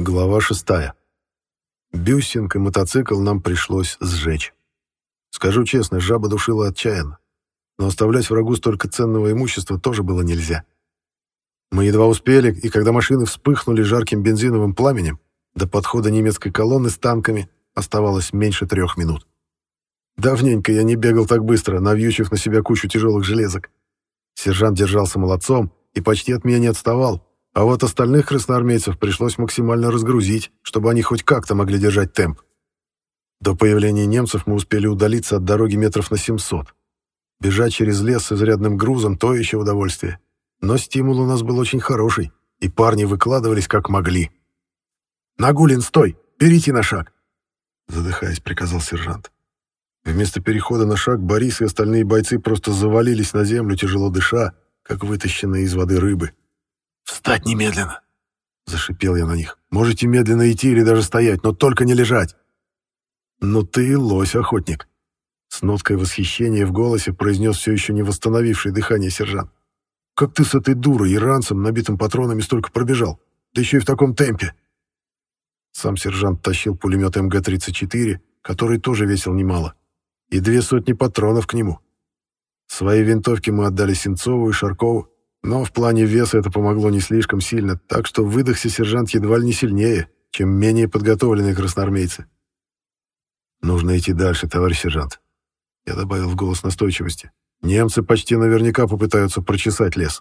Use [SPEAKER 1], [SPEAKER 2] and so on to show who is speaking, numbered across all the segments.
[SPEAKER 1] Глава 6. Бюссинг и мотоцикл нам пришлось сжечь. Скажу честно, жаба душила отчаянно. Но оставлять врагу столько ценного имущества тоже было нельзя. Мы едва успели, и когда машины вспыхнули жарким бензиновым пламенем, до подхода немецкой колонны с танками оставалось меньше 3 минут. Давненько я не бегал так быстро, навьючив на себя кучу тяжелых железок. Сержант держался молодцом и почти от меня не отставал, а вот остальных красноармейцев пришлось максимально разгрузить, чтобы они хоть как-то могли держать темп. До появления немцев мы успели удалиться от дороги метров на 700. Бежать через лес с изрядным грузом — то еще удовольствие. Но стимул у нас был очень хороший, и парни выкладывались как могли. «Нагулин, стой! Перейти на шаг!» Задыхаясь, приказал сержант. Вместо перехода на шаг Борис и остальные бойцы просто завалились на землю, тяжело дыша, как вытащенные из воды рыбы. «Встать немедленно!» — зашипел я на них. «Можете медленно идти или даже стоять, но только не лежать!» «Ну ты лось, охотник!» С ноткой восхищения в голосе произнес все еще не восстановивший дыхание сержант. «Как ты с этой дурой и ранцем, набитым патронами, столько пробежал? Да еще и в таком темпе!» Сам сержант тащил пулемет МГ-34, который тоже весил немало, и 200 патронов к нему. Свои винтовки мы отдали Сенцову и Шаркову, но в плане веса это помогло не слишком сильно, так что выдохся сержант едва ли не сильнее, чем менее подготовленные красноармейцы. «Нужно идти дальше, товарищ сержант», — я добавил в голос настойчивости. «Немцы почти наверняка попытаются прочесать лес».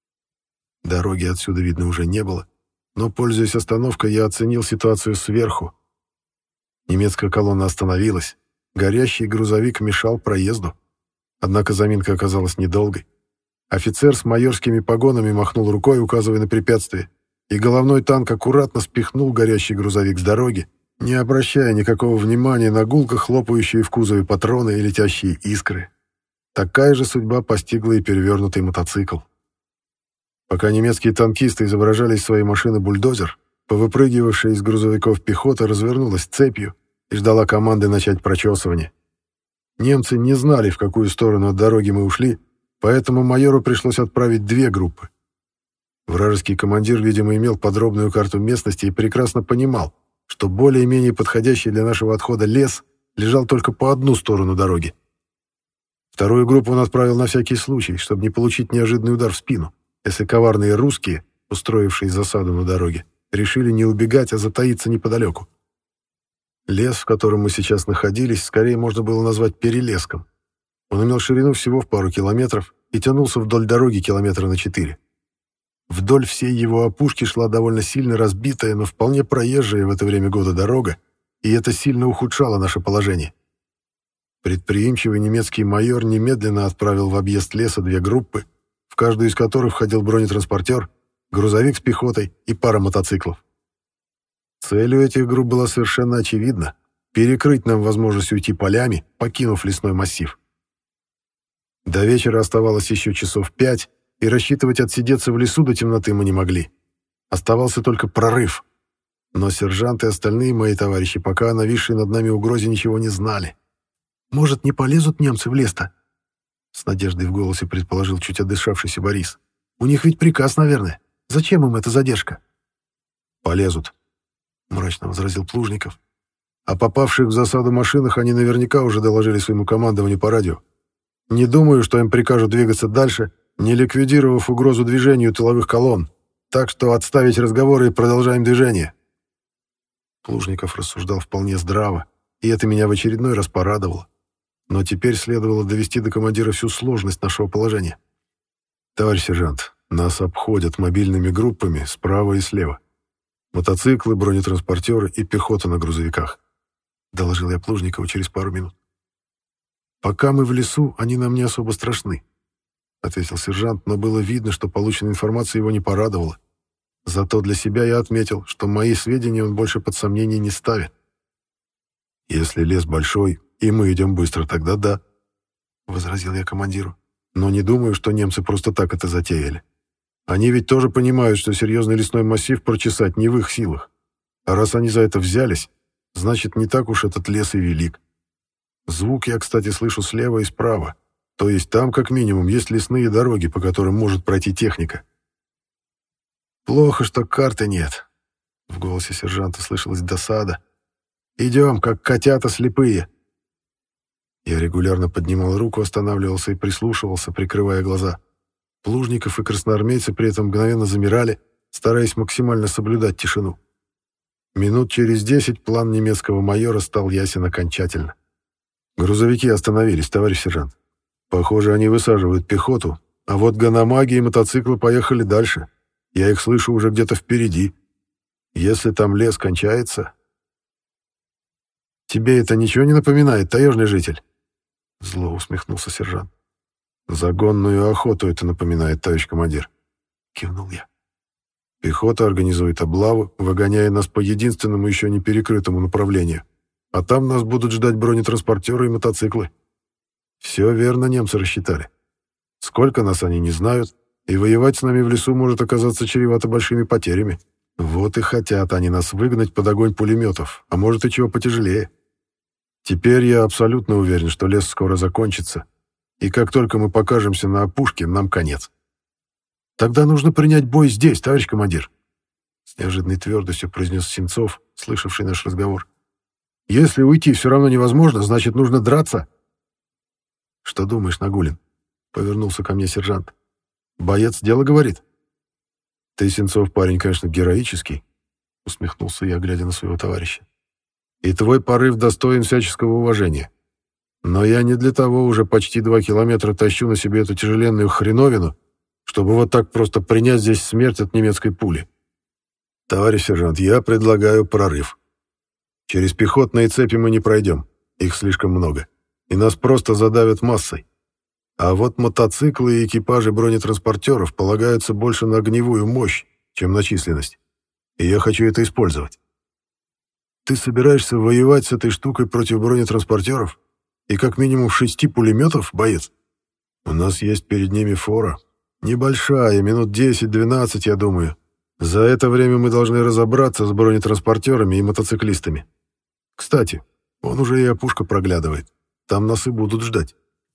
[SPEAKER 1] Дороги отсюда видно уже не было, но, пользуясь остановкой, я оценил ситуацию сверху. Немецкая колонна остановилась, горящий грузовик мешал проезду, однако заминка оказалась недолгой. Офицер с майорскими погонами махнул рукой, указывая на препятствие, и головной танк аккуратно спихнул горящий грузовик с дороги, не обращая никакого внимания на гулко хлопающие в кузове патроны и летящие искры. Такая же судьба постигла и перевернутый мотоцикл. Пока немецкие танкисты изображали из своей машины бульдозер, повыпрыгивавшая из грузовиков пехота развернулась цепью и ждала команды начать прочесывание. Немцы не знали, в какую сторону от дороги мы ушли, поэтому майору пришлось отправить 2 группы. Вражеский командир, видимо, имел подробную карту местности и прекрасно понимал, что более-менее подходящий для нашего отхода лес лежал только по одну сторону дороги. 2-ю группу он отправил на всякий случай, чтобы не получить неожиданный удар в спину, если коварные русские, устроившие засаду на дороге, решили не убегать, а затаиться неподалеку. Лес, в котором мы сейчас находились, скорее можно было назвать перелеском. Он имел ширину всего в пару километров и тянулся вдоль дороги километра на 4. Вдоль всей его опушки шла довольно сильно разбитая, но вполне проезжая в это время года дорога, и это сильно ухудшало наше положение. Предприимчивый немецкий майор немедленно отправил в объезд леса 2 группы, в каждую из которых входил бронетранспортер, грузовик с пехотой и пара мотоциклов. Целью этих групп была совершенно очевидна — перекрыть нам возможность уйти полями, покинув лесной массив. До вечера оставалось еще часов 5, и рассчитывать отсидеться в лесу до темноты мы не могли. Оставался только прорыв. Но сержант и остальные мои товарищи пока о нависшей над нами угрозе ничего не знали. «Может, не полезут немцы в лес-то?» — с надеждой в голосе предположил чуть отдышавшийся Борис. «У них ведь приказ, наверное. Зачем им эта задержка?» «Полезут», — мрачно возразил Плужников. «О попавших в засаду машинах они наверняка уже доложили своему командованию по радио. Не думаю, что им прикажут двигаться дальше, не ликвидировав угрозу движению тыловых колонн. Так что отставить разговоры и продолжаем движение». Плужников рассуждал вполне здраво, и это меня в очередной раз порадовало. Но теперь следовало довести до командира всю сложность нашего положения. «Товарищ сержант, нас обходят мобильными группами справа и слева. Мотоциклы, бронетранспортеры и пехота на грузовиках», — доложил я Плужникову через пару минут. «Пока мы в лесу, они нам не особо страшны», — ответил сержант, но было видно, что полученная информация его не порадовала. Зато для себя я отметил, что мои сведения он больше под сомнение не ставит. «Если лес большой, и мы идем быстро, тогда да», — возразил я командиру. «Но не думаю, что немцы просто так это затеяли. Они ведь тоже понимают, что серьезный лесной массив прочесать не в их силах. А раз они за это взялись, значит, не так уж этот лес и велик. Звук я, кстати, слышу слева и справа. То есть там, как минимум, есть лесные дороги, по которым может пройти техника». «Плохо, что карты нет», В голосе сержанта слышалась досада. «Идем, как котята слепые!» Я регулярно поднимал руку, останавливался и прислушивался, прикрывая глаза. Плужников и красноармейцы при этом мгновенно замирали, стараясь максимально соблюдать тишину. Минут через 10 план немецкого майора стал ясен окончательно. «Грузовики остановились, товарищ сержант. Похоже, они высаживают пехоту, а вот ганамаги и мотоциклы поехали дальше. Я их слышу уже где-то впереди. Если там лес кончается...» «Тебе это ничего не напоминает, таежный житель?» Зло усмехнулся сержант. «Загонную охоту это напоминает, товарищ командир», — кивнул я. «Пехота организует облаву, выгоняя нас по единственному еще не перекрытому направлению. А там нас будут ждать бронетранспортеры и мотоциклы. Все верно немцы рассчитали. Сколько нас они не знают, и воевать с нами в лесу может оказаться чревато большими потерями. Вот и хотят они нас выгнать под огонь пулеметов, а может и чего потяжелее. Теперь я абсолютно уверен, что лес скоро закончится, и как только мы покажемся на опушке, нам конец. Тогда нужно принять бой здесь, товарищ командир», — с неожиданной твердостью произнес Сенцов, слышавший наш разговор. «Если уйти все равно невозможно, значит, нужно драться». «Что думаешь, Нагулин?» — повернулся ко мне сержант. «Боец дело говорит». «Ты, Сенцов, парень, конечно, героический», — усмехнулся я, глядя на своего товарища. «И твой порыв достоин всяческого уважения. Но я не для того уже почти 2 километра тащу на себе эту тяжеленную хреновину, чтобы вот так просто принять здесь смерть от немецкой пули. Товарищ сержант, я предлагаю прорыв. Через пехотные цепи мы не пройдем, их слишком много, и нас просто задавят массой. А вот мотоциклы и экипажи бронетранспортеров полагаются больше на огневую мощь, чем на численность. И я хочу это использовать. Ты собираешься воевать с этой штукой против бронетранспортеров? И как минимум 6 пулеметов, боец? У нас есть перед ними фора. Небольшая, минут 10-12, я думаю. За это время мы должны разобраться с бронетранспортерами и мотоциклистами. Кстати, он уже и опушка проглядывает. Там нас и будут ждать».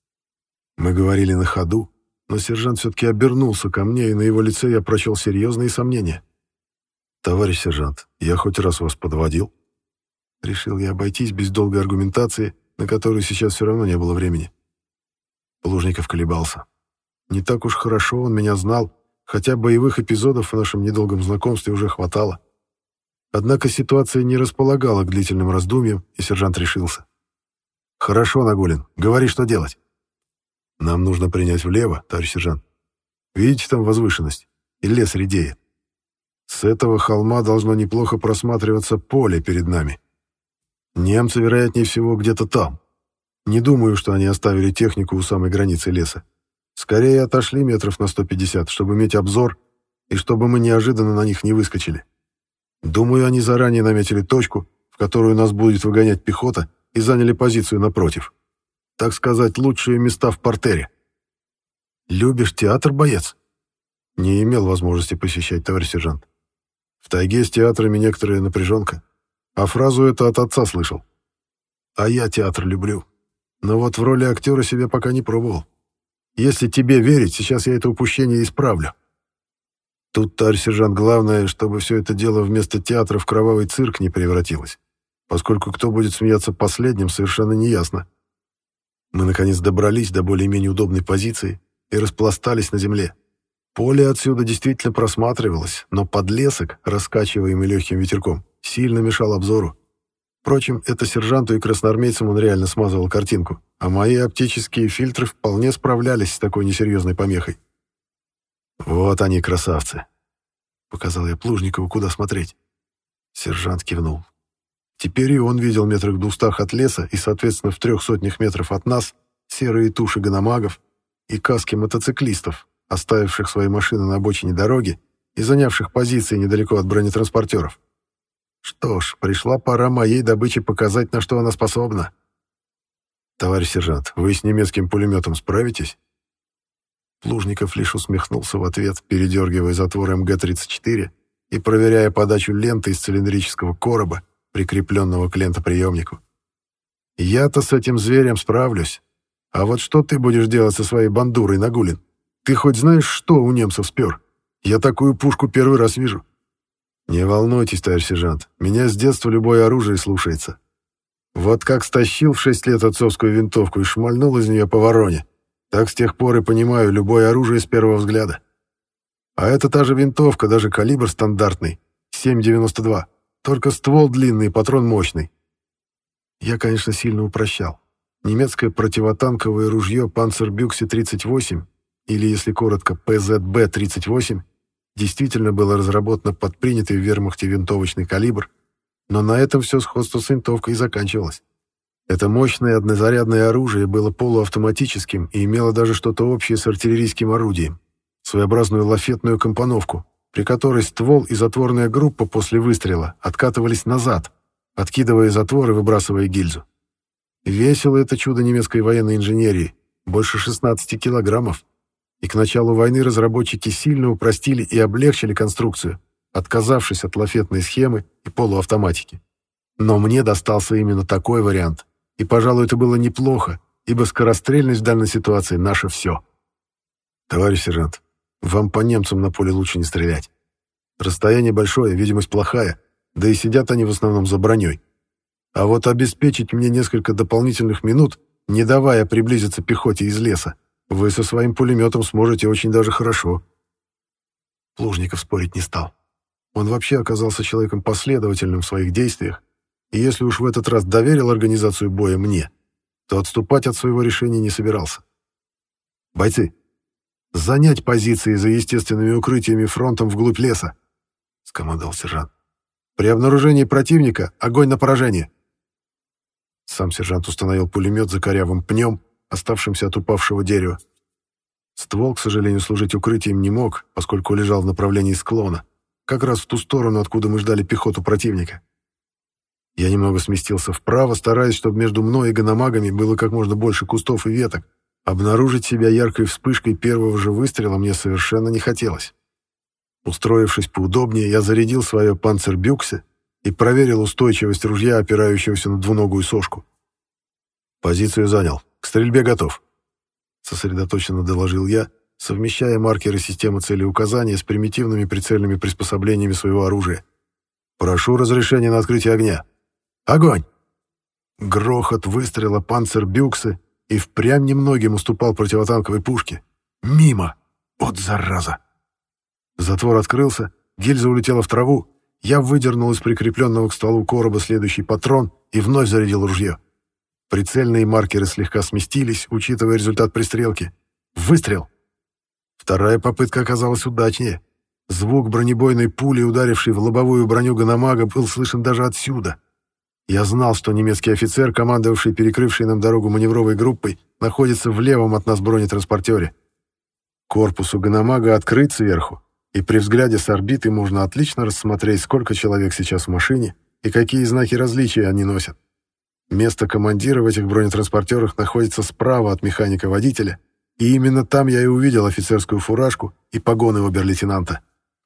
[SPEAKER 1] Мы говорили на ходу, но сержант все-таки обернулся ко мне, и на его лице я прочел серьезные сомнения. «Товарищ сержант, я хоть раз вас подводил?» Решил я обойтись без долгой аргументации, на которую сейчас все равно не было времени. Плужников колебался. Не так уж хорошо он меня знал, хотя боевых эпизодов в нашем недолгом знакомстве уже хватало. Однако ситуация не располагала к длительным раздумьям, и сержант решился. «Хорошо, Нагулин, говори, что делать». «Нам нужно принять влево, товарищ сержант. Видите там возвышенность? И лес редеет. С этого холма должно неплохо просматриваться поле перед нами. Немцы, вероятнее всего, где-то там. Не думаю, что они оставили технику у самой границы леса. Скорее отошли метров на 150, чтобы иметь обзор, и чтобы мы неожиданно на них не выскочили. Думаю, они заранее наметили точку, в которую нас будет выгонять пехота, и заняли позицию напротив. Так сказать, лучшие места в партере». «Любишь театр, боец?» «Не имел возможности посещать, товарищ сержант. В тайге с театрами некоторая напряженка. А фразу это от отца слышал. А я театр люблю. Но вот в роли актера себя пока не пробовал. Если тебе верить, сейчас я это упущение исправлю. Тут, товарищ сержант, главное, чтобы все это дело вместо театра в кровавый цирк не превратилось, поскольку кто будет смеяться последним, совершенно неясно. Мы, наконец, добрались до более-менее удобной позиции и распластались на земле. Поле отсюда действительно просматривалось, но подлесок, раскачиваемый легким ветерком, сильно мешал обзору. Впрочем, это сержанту и красноармейцам он реально смазывал картинку, а мои оптические фильтры вполне справлялись с такой несерьезной помехой. «Вот они, красавцы!» — показал я Плужникову, куда смотреть. Сержант кивнул. Теперь и он видел метрах в 200 от леса и, соответственно, в 300 метров от нас серые туши ганамагов и каски мотоциклистов, оставивших свои машины на обочине дороги и занявших позиции недалеко от бронетранспортеров. Что ж, пришла пора моей добыче показать, на что она способна. «Товарищ сержант, вы с немецким пулеметом справитесь?» Плужников лишь усмехнулся в ответ, передергивая затвор МГ-34 и проверяя подачу ленты из цилиндрического короба, прикрепленного к лентоприемнику. «Я-то с этим зверем справлюсь. А вот что ты будешь делать со своей бандурой, Нагулин? Ты хоть знаешь, что у немцев спер? Я такую пушку первый раз вижу». Не волнуйтесь, товарищ сержант, меня с детства любое оружие слушается. Вот как стащил в 6 лет отцовскую винтовку и шмальнул из нее по вороне, так с тех пор и понимаю любое оружие с первого взгляда. А это та же винтовка, даже калибр стандартный, 7,92, только ствол длинный, патрон мощный. Я, конечно, сильно упрощал. Немецкое противотанковое ружье Panzerbüchse-38, или, если коротко, ПЗБ-38, действительно было разработано под принятый в вермахте винтовочный калибр, но на этом все сходство с винтовкой и заканчивалось. Это мощное однозарядное оружие было полуавтоматическим и имело даже что-то общее с артиллерийским орудием, своеобразную лафетную компоновку, при которой ствол и затворная группа после выстрела откатывались назад, откидывая затвор и выбрасывая гильзу. Весило это чудо немецкой военной инженерии, больше 16 килограммов, и к началу войны разработчики сильно упростили и облегчили конструкцию, отказавшись от лафетной схемы и полуавтоматики. Но мне достался именно такой вариант, и, пожалуй, это было неплохо, ибо скорострельность в данной ситуации — наше все. Товарищ сержант, вам по немцам на поле лучше не стрелять. Расстояние большое, видимость плохая, да и сидят они в основном за броней. А вот обеспечить мне несколько дополнительных минут, не давая приблизиться пехоте из леса, вы со своим пулеметом сможете очень даже хорошо. Плужников спорить не стал. Он вообще оказался человеком последовательным в своих действиях, и если уж в этот раз доверил организацию боя мне, то отступать от своего решения не собирался. «Бойцы, занять позиции за естественными укрытиями фронтом вглубь леса», — скомандовал сержант. «При обнаружении противника огонь на поражение». Сам сержант установил пулемет за корявым пнем, оставшимся от упавшего дерева. Ствол, к сожалению, служить укрытием не мог, поскольку лежал в направлении склона, как раз в ту сторону, откуда мы ждали пехоту противника. Я немного сместился вправо, стараясь, чтобы между мной и гономагами было как можно больше кустов и веток. Обнаружить себя яркой вспышкой первого же выстрела мне совершенно не хотелось. Устроившись поудобнее, я зарядил свое Panzerbüchse и проверил устойчивость ружья, опирающегося на двуногую сошку. «Позицию занял. К стрельбе готов», — сосредоточенно доложил я, совмещая маркеры системы целеуказания с примитивными прицельными приспособлениями своего оружия. «Прошу разрешения на открытие огня. Огонь!» Грохот выстрела Panzerbüchse и впрямь немногим уступал противотанковой пушке. Мимо! Вот зараза! Затвор открылся, гильза улетела в траву, я выдернул из прикрепленного к стволу короба следующий патрон и вновь зарядил ружье. Прицельные маркеры слегка сместились, учитывая результат пристрелки. Выстрел! Вторая попытка оказалась удачнее. Звук бронебойной пули, ударившей в лобовую броню Ганамага, был слышен даже отсюда. Я знал, что немецкий офицер, командовавший перекрывшей нам дорогу маневровой группой, находится в левом от нас бронетранспортере. Корпус у Ганамага открыт сверху, и при взгляде с орбиты можно отлично рассмотреть, сколько человек сейчас в машине и какие знаки различия они носят. Место командира в этих бронетранспортерах находится справа от механика-водителя, и именно там я и увидел офицерскую фуражку и погоны обер-лейтенанта.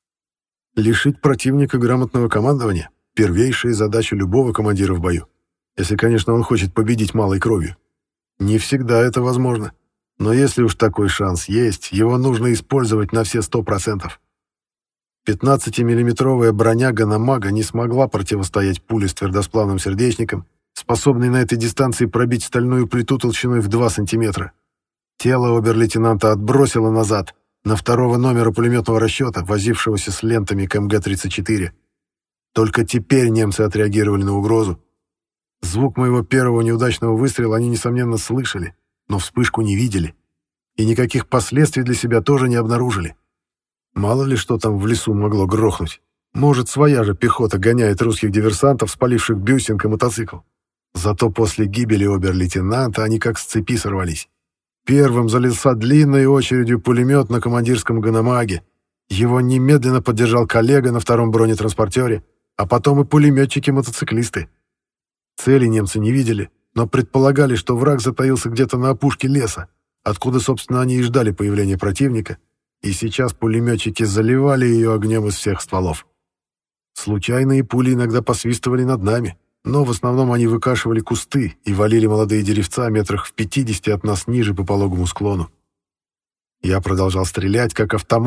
[SPEAKER 1] Лишить противника грамотного командования — первейшая задача любого командира в бою, если, конечно, он хочет победить малой кровью. Не всегда это возможно, но если уж такой шанс есть, его нужно использовать на все 100%. 15-миллиметровая броня Ганамага не смогла противостоять пуле с твердосплавным сердечником, способной на этой дистанции пробить стальную плиту толщиной в 2 сантиметра. Тело обер-лейтенанта отбросило назад, на второго номера пулеметного расчета, возившегося с лентами к МГ-34. Только теперь немцы отреагировали на угрозу. Звук моего первого неудачного выстрела они, несомненно, слышали, но вспышку не видели. И никаких последствий для себя тоже не обнаружили. Мало ли что там в лесу могло грохнуть. Может, своя же пехота гоняет русских диверсантов, спаливших Бюссинг и мотоцикл. Зато после гибели обер-лейтенанта они как с цепи сорвались. Первым залился длинной очередью пулемет на командирском Ганамаге. Его немедленно поддержал коллега на втором бронетранспортере, а потом и пулеметчики-мотоциклисты. Цели немцы не видели, но предполагали, что враг затаился где-то на опушке леса, откуда, собственно, они и ждали появления противника, и сейчас пулеметчики заливали ее огнем из всех стволов. Случайные пули иногда посвистывали над нами, но в основном они выкашивали кусты и валили молодые деревца метрах в 50 от нас ниже по пологому склону. Я продолжал стрелять, как автомат,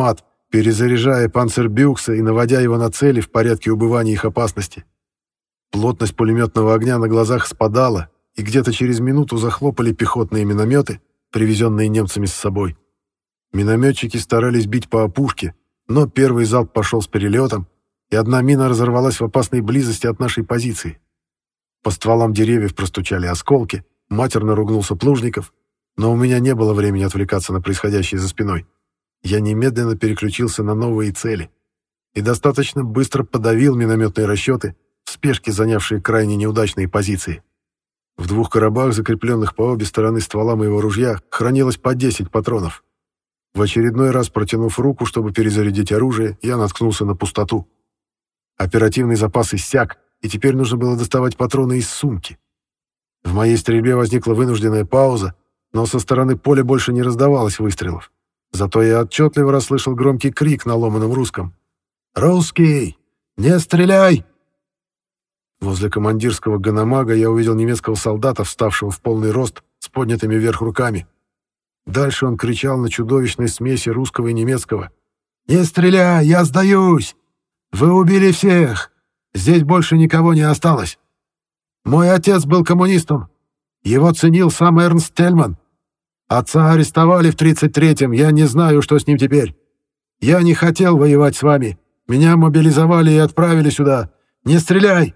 [SPEAKER 1] перезаряжая панцербюкса и наводя его на цели в порядке убывания их опасности. Плотность пулеметного огня на глазах спадала, и где-то через минуту захлопали пехотные минометы, привезенные немцами с собой. Минометчики старались бить по опушке, но первый залп пошел с перелетом, и одна мина разорвалась в опасной близости от нашей позиции. По стволам деревьев простучали осколки, матерно ругнулся Плужников, но у меня не было времени отвлекаться на происходящее за спиной. Я немедленно переключился на новые цели и достаточно быстро подавил минометные расчеты, в спешке занявшие крайне неудачные позиции. В 2 коробах, закрепленных по обе стороны ствола моего ружья, хранилось по 10 патронов. В очередной раз, протянув руку, чтобы перезарядить оружие, я наткнулся на пустоту. Оперативный запас иссяк, и теперь нужно было доставать патроны из сумки. В моей стрельбе возникла вынужденная пауза, но со стороны поля больше не раздавалось выстрелов. Зато я отчетливо расслышал громкий крик на ломаном русском. «Русский! Не стреляй!» Возле командирского ганамага я увидел немецкого солдата, вставшего в полный рост, с поднятыми вверх руками. Дальше он кричал на чудовищной смеси русского и немецкого. «Не стреляй! Я сдаюсь! Вы убили всех! Здесь больше никого не осталось! Мой отец был коммунистом! Его ценил сам Эрнст Тельман! Отца арестовали в 33-м, я не знаю, что с ним теперь! Я не хотел воевать с вами! Меня мобилизовали и отправили сюда! Не стреляй!»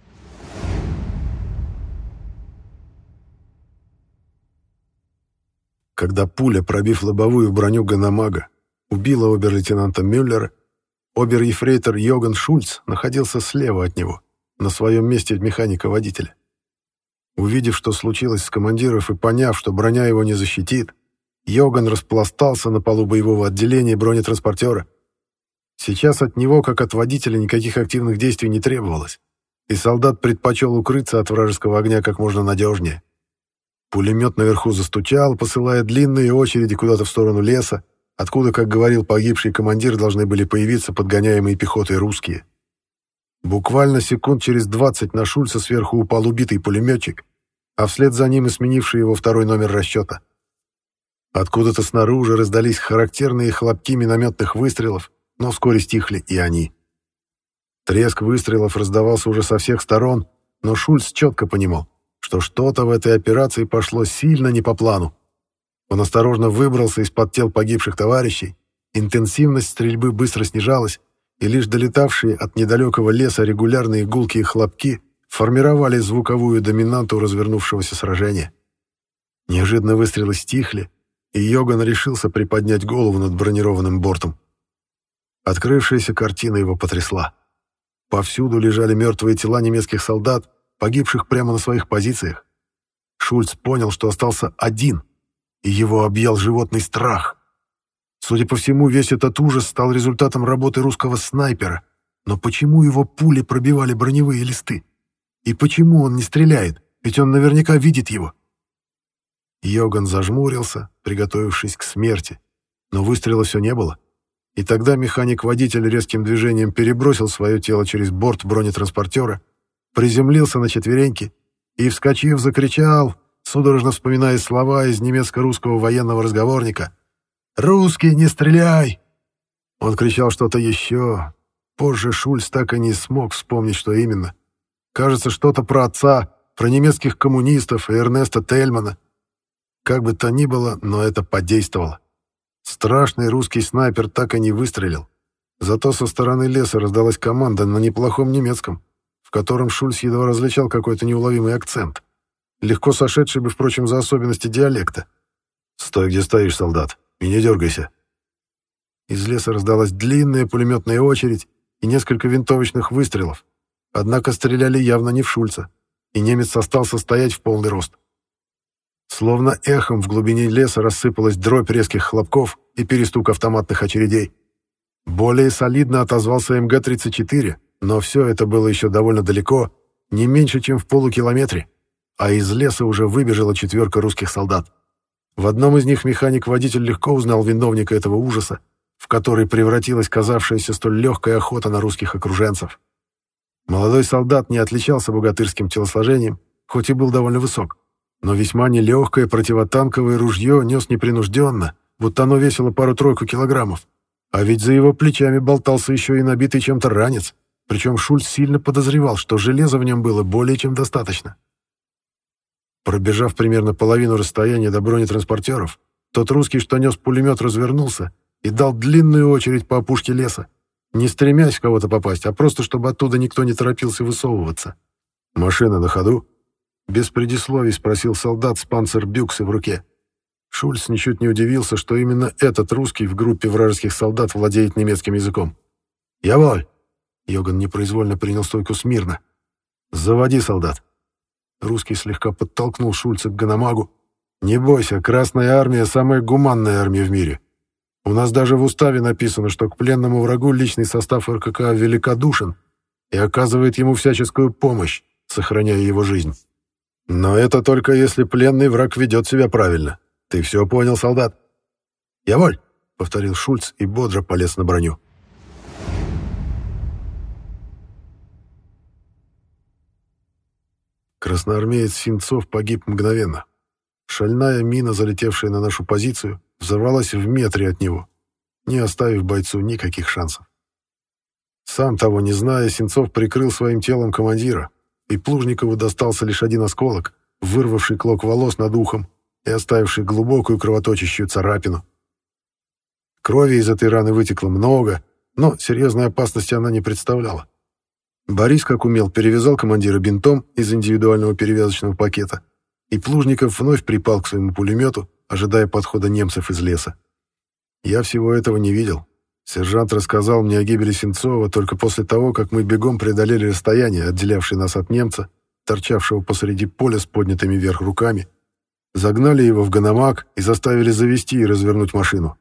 [SPEAKER 1] Когда пуля, пробив лобовую броню ганамага, убила обер-лейтенанта Мюллера, обер-ефрейтор Йоган Шульц находился слева от него, на своем месте механика-водителя. Увидев, что случилось с командиров, и поняв, что броня его не защитит, Йоган распластался на полу боевого отделения бронетранспортера. Сейчас от него, как от водителя, никаких активных действий не требовалось, и солдат предпочел укрыться от вражеского огня как можно надежнее. Пулемет наверху застучал, посылая длинные очереди куда-то в сторону леса, откуда, как говорил погибший командир, должны были появиться подгоняемые пехотой русские. Буквально секунд через 20 на Шульца сверху упал убитый пулеметчик, а вслед за ним и сменивший его второй номер расчета. Откуда-то снаружи раздались характерные хлопки минометных выстрелов, но вскоре стихли и они. Треск выстрелов раздавался уже со всех сторон, но Шульц четко понимал, что что-то в этой операции пошло сильно не по плану. Он осторожно выбрался из-под тел погибших товарищей, интенсивность стрельбы быстро снижалась, и лишь долетавшие от недалекого леса регулярные гулкие хлопки формировали звуковую доминанту развернувшегося сражения. Неожиданно выстрелы стихли, и Йоган решился приподнять голову над бронированным бортом. Открывшаяся картина его потрясла. Повсюду лежали мертвые тела немецких солдат, погибших прямо на своих позициях. Шульц понял, что остался один, и его объял животный страх. Судя по всему, весь этот ужас стал результатом работы русского снайпера. Но почему его пули пробивали броневые листы? И почему он не стреляет? Ведь он наверняка видит его. Йоган зажмурился, приготовившись к смерти. Но выстрела все не было. И тогда механик-водитель резким движением перебросил свое тело через борт бронетранспортера, приземлился на четвереньки и, вскочив, закричал, судорожно вспоминая слова из немецко-русского военного разговорника: «Русский, не стреляй!» Он кричал что-то еще. Позже Шульц так и не смог вспомнить, что именно. Кажется, что-то про отца, про немецких коммунистов и Эрнеста Тельмана. Как бы то ни было, но это подействовало. Страшный русский снайпер так и не выстрелил. Зато со стороны леса раздалась команда на неплохом немецком, в котором Шульц едва различал какой-то неуловимый акцент, легко сошедший бы, впрочем, за особенности диалекта. «Стой, где стоишь, солдат, и не дергайся». Из леса раздалась длинная пулеметная очередь и несколько винтовочных выстрелов, однако стреляли явно не в Шульца, и немец остался стоять в полный рост. Словно эхом в глубине леса рассыпалась дробь резких хлопков и перестук автоматных очередей. Более солидно отозвался МГ-34, но все это было еще довольно далеко, не меньше, чем в полукилометре, а из леса уже выбежала 4 русских солдат. В одном из них механик-водитель легко узнал виновника этого ужаса, в который превратилась казавшаяся столь легкая охота на русских окруженцев. Молодой солдат не отличался богатырским телосложением, хоть и был довольно высок, но весьма нелегкое противотанковое ружье нес непринужденно, будто оно весило пару-тройку килограммов, А ведь за его плечами болтался еще и набитый чем-то ранец, причем Шульц сильно подозревал, что железа в нем было более чем достаточно. Пробежав примерно половину расстояния до бронетранспортеров, тот русский, что нес пулемет, развернулся и дал длинную очередь по опушке леса, не стремясь в кого-то попасть, а просто чтобы оттуда никто не торопился высовываться. «Машина на ходу?» Без предисловий спросил солдат с панцербюксой в руке. Шульц ничуть не удивился, что именно этот русский в группе вражеских солдат владеет немецким языком. «Яволь!» Йоган непроизвольно принял стойку смирно. «Заводи, солдат!» Русский слегка подтолкнул Шульца к Ганамагу. «Не бойся, Красная Армия — самая гуманная армия в мире. У нас даже в уставе написано, что к пленному врагу личный состав РКК великодушен и оказывает ему всяческую помощь, сохраняя его жизнь. Но это только если пленный враг ведет себя правильно. Ты все понял, солдат?» «Яволь!» — повторил Шульц и бодро полез на броню. Красноармеец Синцов погиб мгновенно. Шальная мина, залетевшая на нашу позицию, взорвалась в метре от него, не оставив бойцу никаких шансов. Сам того не зная, Синцов прикрыл своим телом командира, и Плужникову достался лишь один осколок, вырвавший клок волос над ухом и оставивший глубокую кровоточащую царапину. Крови из этой раны вытекло много, но серьезной опасности она не представляла. Борис, как умел, перевязал командира бинтом из индивидуального перевязочного пакета, и Плужников вновь припал к своему пулемету, ожидая подхода немцев из леса. Я всего этого не видел. Сержант рассказал мне о гибели Синцова только после того, как мы бегом преодолели расстояние, отделявшее нас от немца, торчавшего посреди поля с поднятыми вверх руками, загнали его в Ганамаг и заставили завести и развернуть машину.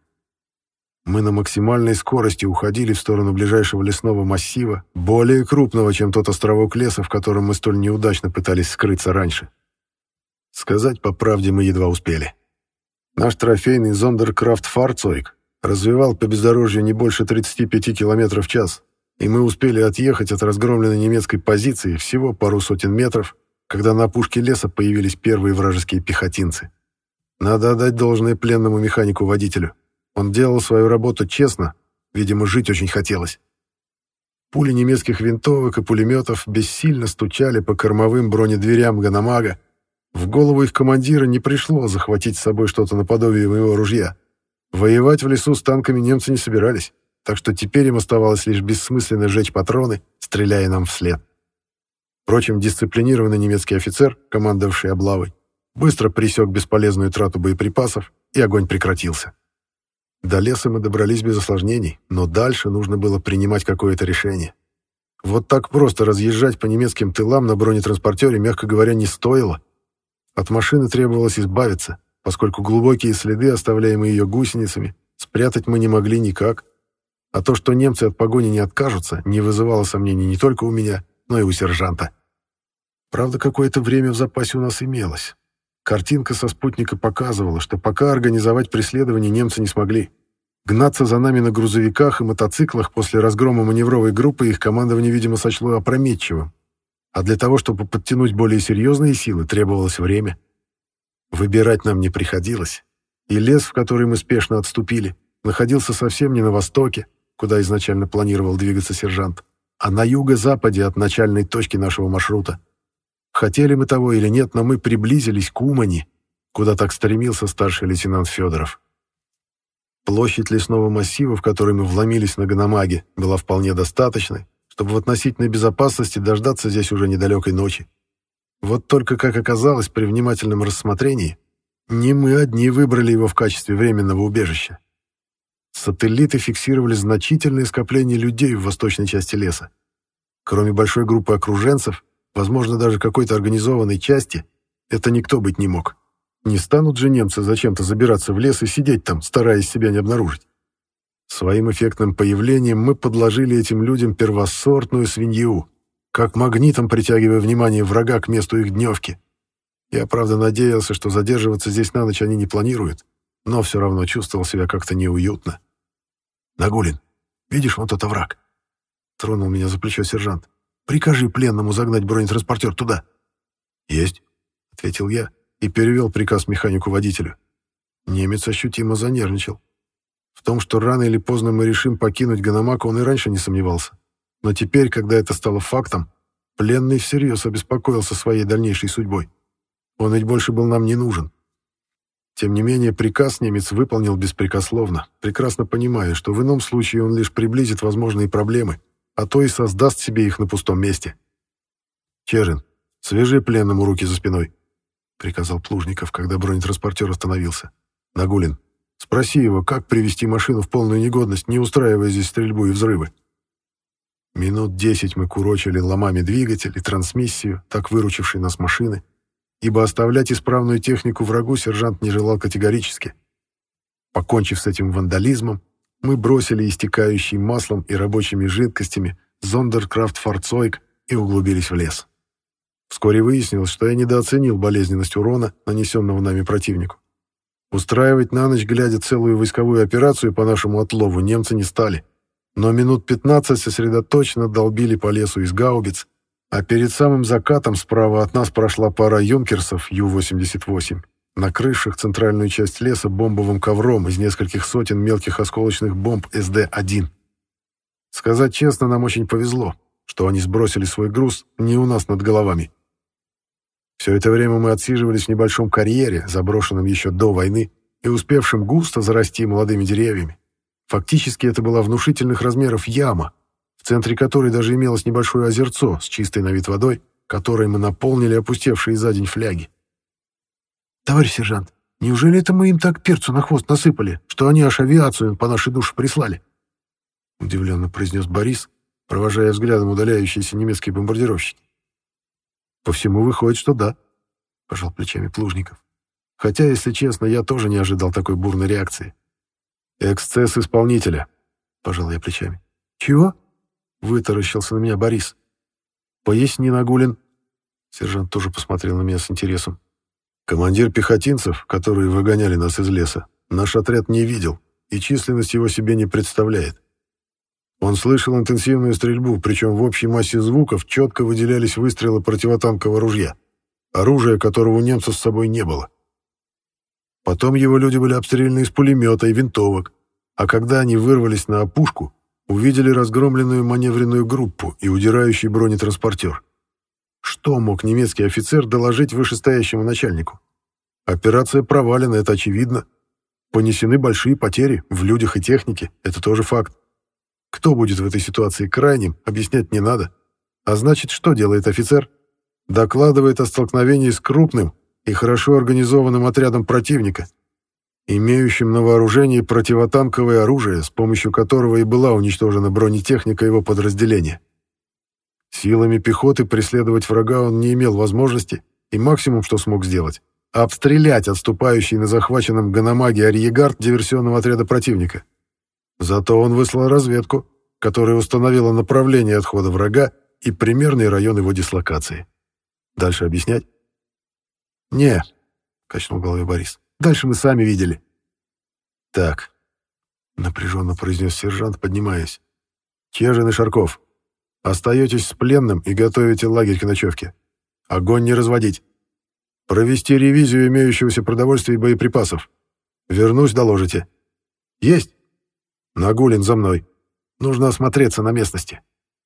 [SPEAKER 1] Мы на максимальной скорости уходили в сторону ближайшего лесного массива, более крупного, чем тот островок леса, в котором мы столь неудачно пытались скрыться раньше. Сказать по правде мы едва успели. Наш трофейный зондеркрафт-фарцойг развивал по бездорожью не больше 35 км в час, и мы успели отъехать от разгромленной немецкой позиции всего пару сотен метров, когда на опушке леса появились первые вражеские пехотинцы. Надо отдать должное пленному механику-водителю. Он делал свою работу честно, видимо, жить очень хотелось. Пули немецких винтовок и пулеметов бессильно стучали по кормовым бронедверям Ганамага. В голову их командира не пришло захватить с собой что-то наподобие моего ружья. Воевать в лесу с танками немцы не собирались, так что теперь им оставалось лишь бессмысленно жечь патроны, стреляя нам вслед. Впрочем, дисциплинированный немецкий офицер, командовавший облавой, быстро пресек бесполезную трату боеприпасов, и огонь прекратился. До леса мы добрались без осложнений, но дальше нужно было принимать какое-то решение. Вот так просто разъезжать по немецким тылам на бронетранспортере, мягко говоря, не стоило. От машины требовалось избавиться, поскольку глубокие следы, оставляемые ее гусеницами, спрятать мы не могли никак. А то, что немцы от погони не откажутся, не вызывало сомнений не только у меня, но и у сержанта. Правда, какое-то время в запасе у нас имелось. Картинка со спутника показывала, что пока организовать преследование немцы не смогли. Гнаться за нами на грузовиках и мотоциклах после разгрома маневровой группы их командование, видимо, сочло опрометчивым. А для того, чтобы подтянуть более серьезные силы, требовалось время. Выбирать нам не приходилось. И лес, в который мы спешно отступили, находился совсем не на востоке, куда изначально планировал двигаться сержант, а на юго-западе от начальной точки нашего маршрута. Хотели мы того или нет, но мы приблизились к Умани, куда так стремился старший лейтенант Федоров. Площадь лесного массива, в который мы вломились на Ганамаге, была вполне достаточной, чтобы в относительной безопасности дождаться здесь уже недалекой ночи. Вот только, как оказалось при внимательном рассмотрении, не мы одни выбрали его в качестве временного убежища. Сателлиты фиксировали значительное скопление людей в восточной части леса. Кроме большой группы окруженцев, возможно, даже какой-то организованной части, это никто быть не мог. Не станут же немцы зачем-то забираться в лес и сидеть там, стараясь себя не обнаружить. Своим эффектным появлением мы подложили этим людям первосортную свинью, как магнитом притягивая внимание врага к месту их дневки. Я, правда, надеялся, что задерживаться здесь на ночь они не планируют, но все равно чувствовал себя как-то неуютно. «Нагулин, видишь вон тот овраг?» — тронул меня за плечо сержант. «Прикажи пленному загнать бронетранспортер туда». «Есть», — ответил я и перевел приказ механику-водителю. Немец ощутимо занервничал. В том, что рано или поздно мы решим покинуть Ганамаку, он и раньше не сомневался. Но теперь, когда это стало фактом, пленный всерьез обеспокоился своей дальнейшей судьбой. Он ведь больше был нам не нужен. Тем не менее, приказ немец выполнил беспрекословно, прекрасно понимая, что в ином случае он лишь приблизит возможные проблемы, а то и создаст себе их на пустом месте. «Чежин, свяжи пленному руки за спиной», — приказал Плужников, когда бронетранспортер остановился. «Нагулин, спроси его, как привести машину в полную негодность, не устраивая здесь стрельбу и взрывы». Минут 10 мы курочили ломами двигатель и трансмиссию, так выручившей нас машины, ибо оставлять исправную технику врагу сержант не желал категорически. Покончив с этим вандализмом, мы бросили истекающий маслом и рабочими жидкостями зондеркрафт-фарцойк и углубились в лес. Вскоре выяснилось, что я недооценил болезненность урона, нанесенного нами противнику. Устраивать на ночь глядя целую войсковую операцию по нашему отлову немцы не стали, но минут 15 сосредоточенно долбили по лесу из гаубиц, а перед самым закатом справа от нас прошла пара юнкерсов Ю-88, накрывших центральную часть леса бомбовым ковром из нескольких сотен мелких осколочных бомб СД-1. Сказать честно, нам очень повезло, что они сбросили свой груз не у нас над головами. Все это время мы отсиживались в небольшом карьере, заброшенном еще до войны и успевшем густо зарасти молодыми деревьями. Фактически это была внушительных размеров яма, в центре которой даже имелось небольшое озерцо с чистой на вид водой, которой мы наполнили опустевшие за день фляги. «Товарищ сержант, неужели это мы им так перцу на хвост насыпали, что они аж авиацию по нашей душе прислали?» Удивленно произнес Борис, провожая взглядом удаляющиеся немецкие бомбардировщики. «По всему выходит, что да», — пожал плечами Плужников. «Хотя, если честно, я тоже не ожидал такой бурной реакции». «Эксцесс исполнителя», — пожал я плечами. «Чего?» — вытаращился на меня Борис. «Поясни, Нагулин». Сержант тоже посмотрел на меня с интересом. «Командир пехотинцев, которые выгоняли нас из леса, наш отряд не видел и численность его себе не представляет. Он слышал интенсивную стрельбу, причем в общей массе звуков четко выделялись выстрелы противотанкового ружья, оружия которого у немцев с собой не было. Потом его люди были обстреляны из пулемета и винтовок, а когда они вырвались на опушку, увидели разгромленную маневренную группу и удирающий бронетранспортер. Что мог немецкий офицер доложить вышестоящему начальнику? Операция провалена, это очевидно. Понесены большие потери в людях и технике, это тоже факт. Кто будет в этой ситуации крайним, объяснять не надо. А значит, что делает офицер? Докладывает о столкновении с крупным и хорошо организованным отрядом противника, имеющим на вооружении противотанковое оружие, с помощью которого и была уничтожена бронетехника его подразделения. Силами пехоты преследовать врага он не имел возможности, и максимум, что смог сделать — обстрелять отступающий на захваченном Ганамаге арьегард диверсионного отряда противника. Зато он выслал разведку, которая установила направление отхода врага и примерный район его дислокации. Дальше объяснять? «Не», — качнул головой Борис, — «дальше мы сами видели». «Так», — напряженно произнес сержант, поднимаясь. «Чежин и Шарков, остаетесь с пленным и готовите лагерь к ночевке. Огонь не разводить. Провести ревизию имеющегося продовольствия и боеприпасов. Вернусь, доложите». «Есть!» «Нагулин, за мной. Нужно осмотреться на местности».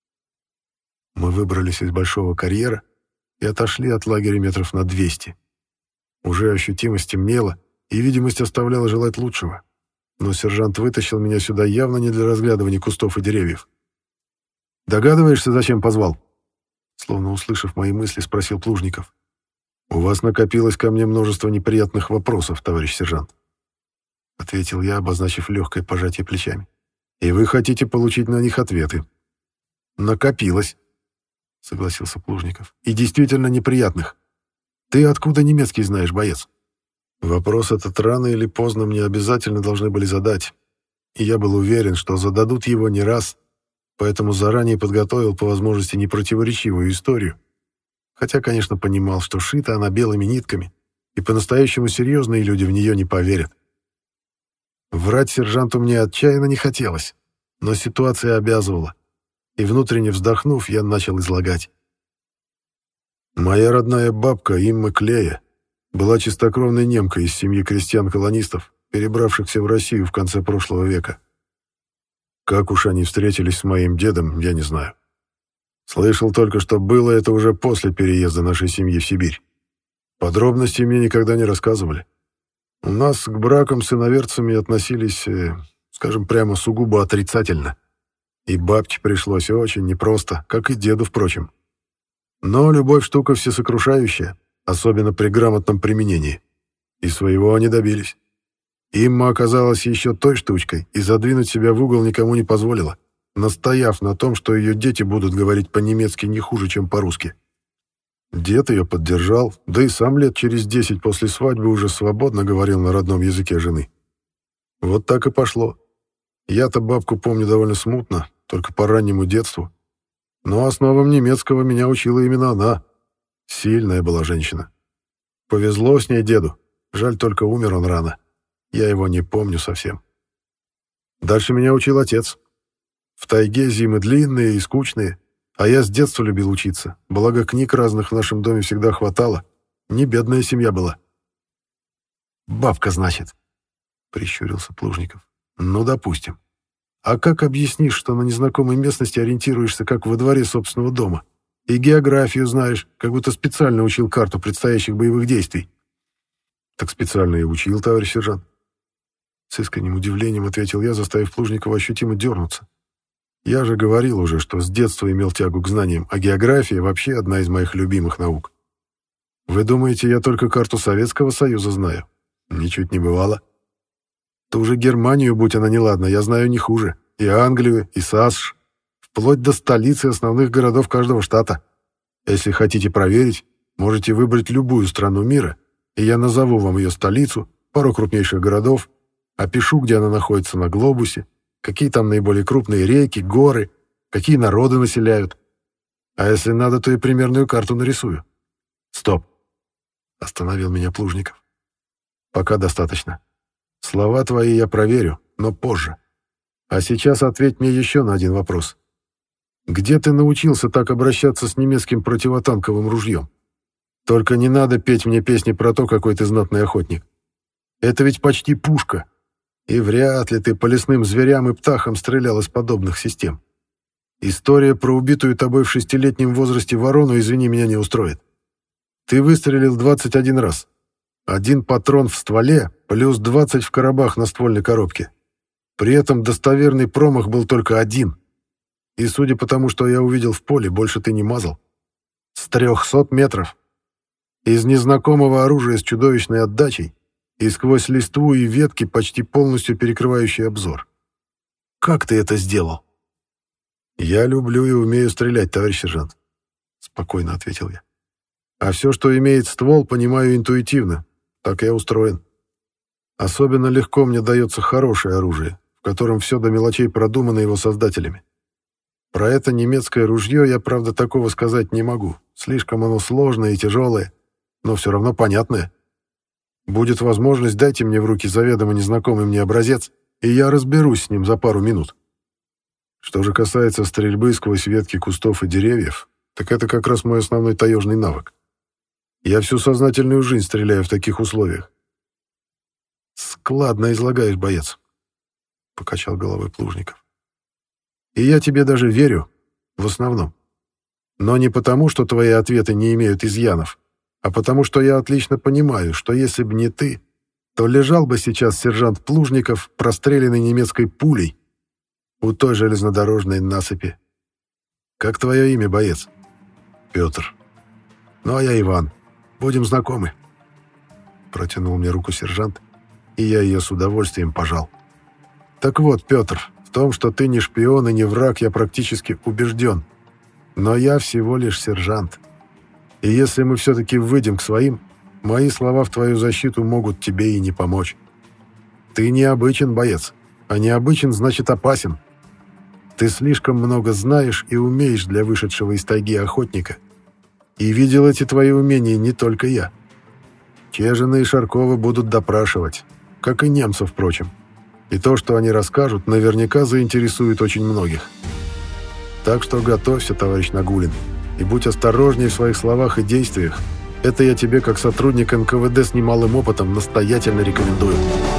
[SPEAKER 1] Мы выбрались из большого карьера и отошли от лагеря метров на 200. Уже ощутимо стемнело, и видимость оставляла желать лучшего. Но сержант вытащил меня сюда явно не для разглядывания кустов и деревьев. «Догадываешься, зачем позвал?» Словно услышав мои мысли, спросил Плужников. «У вас накопилось ко мне множество неприятных вопросов, товарищ сержант», — ответил я, обозначив легкое пожатие плечами. «И вы хотите получить на них ответы». «Накопилось», — согласился Плужников. «И действительно неприятных. Ты откуда немецкий знаешь, боец?» Вопрос этот рано или поздно мне обязательно должны были задать, и я был уверен, что зададут его не раз, поэтому заранее подготовил по возможности непротиворечивую историю, хотя, конечно, понимал, что шита она белыми нитками, и по-настоящему серьезные люди в нее не поверят. Врать сержанту мне отчаянно не хотелось, но ситуация обязывала, и внутренне вздохнув, я начал излагать. Моя родная бабка Имма Клея была чистокровной немкой из семьи крестьян-колонистов, перебравшихся в Россию в конце прошлого века. Как уж они встретились с моим дедом, я не знаю. Слышал только, что было это уже после переезда нашей семьи в Сибирь. Подробностей мне никогда не рассказывали. У нас к бракам с иноверцами относились, скажем прямо, сугубо отрицательно. И бабке пришлось очень непросто, как и деду, впрочем. Но любовь штука всесокрушающая, особенно при грамотном применении. И своего они добились. Имма оказалась еще той штучкой и задвинуть себя в угол никому не позволила, настояв на том, что ее дети будут говорить по-немецки не хуже, чем по-русски. Дед ее поддержал, да и сам лет через 10 после свадьбы уже свободно говорил на родном языке жены. Вот так и пошло. Я-то бабку помню довольно смутно, только по раннему детству. Но основам немецкого меня учила именно она. Сильная была женщина. Повезло с ней деду. Жаль, только умер он рано. Я его не помню совсем. Дальше меня учил отец. В тайге зимы длинные и скучные, а я с детства любил учиться. Благо книг разных в нашем доме всегда хватало. Не бедная семья была. «Бабка, значит?» — прищурился Плужников. «Ну, допустим. А как объяснишь, что на незнакомой местности ориентируешься, как во дворе собственного дома? И географию знаешь, как будто специально учил карту предстоящих боевых действий?» «Так специально и учил, товарищ сержант». С искренним удивлением ответил я, заставив Плужникова ощутимо дернуться. Я же говорил уже, что с детства имел тягу к знаниям, а география вообще одна из моих любимых наук. Вы думаете, я только карту Советского Союза знаю? Ничуть не бывало. Ту же Германию, будь она неладна, я знаю не хуже. И Англию, и САСШ, вплоть до столицы основных городов каждого штата. Если хотите проверить, можете выбрать любую страну мира, и я назову вам ее столицу, пару крупнейших городов, опишу, где она находится на глобусе, какие там наиболее крупные реки, горы, какие народы населяют. А если надо, то и примерную карту нарисую. Стоп. Остановил меня Плужников. Пока достаточно. Слова твои я проверю, но позже. А сейчас ответь мне еще на один вопрос. Где ты научился так обращаться с немецким противотанковым ружьем? Только не надо петь мне песни про то, какой ты знатный охотник. Это ведь почти пушка. И вряд ли ты по лесным зверям и птахам стрелял из подобных систем. История про убитую тобой в 6-летнем возрасте ворону, извини, меня не устроит. Ты выстрелил 21 раз. 1 патрон в стволе, плюс 20 в коробах на ствольной коробке. При этом достоверный промах был только 1. И судя по тому, что я увидел в поле, больше ты не мазал. С 300 метров. Из незнакомого оружия с чудовищной отдачей и сквозь листву и ветки, почти полностью перекрывающий обзор. Как ты это сделал? Я люблю и умею стрелять, товарищ сержант, спокойно ответил я. А все, что имеет ствол, понимаю интуитивно. Так я устроен. Особенно легко мне дается хорошее оружие, в котором все до мелочей продумано его создателями. Про это немецкое ружье я, правда, такого сказать не могу. Слишком оно сложное и тяжелое, но все равно понятное. Будет возможность, дайте мне в руки заведомо незнакомый мне образец, и я разберусь с ним за пару минут. Что же касается стрельбы сквозь ветки кустов и деревьев, так это как раз мой основной таежный навык. Я всю сознательную жизнь стреляю в таких условиях. «Складно излагаешь, боец», — покачал головой Плужников. «И я тебе даже верю, в основном. Но не потому, что твои ответы не имеют изъянов, а потому что я отлично понимаю, что если бы не ты, то лежал бы сейчас сержант Плужников, простреленный немецкой пулей у той железнодорожной насыпи. Как твое имя, боец?» «Петр». «Ну, а я Иван. Будем знакомы». Протянул мне руку сержант, и я ее с удовольствием пожал. «Так вот, Петр, в том, что ты не шпион и не враг, я практически убежден. Но я всего лишь сержант. И если мы все-таки выйдем к своим, мои слова в твою защиту могут тебе и не помочь. Ты необычен, боец, а необычен значит опасен. Ты слишком много знаешь и умеешь для вышедшего из тайги охотника. И видел эти твои умения не только я. Чежина и Шаркова будут допрашивать, как и немцев, впрочем. И то, что они расскажут, наверняка заинтересует очень многих. Так что готовься, товарищ Нагулин, и будь осторожней в своих словах и действиях. Это я тебе, как сотрудник НКВД с немалым опытом, настоятельно рекомендую.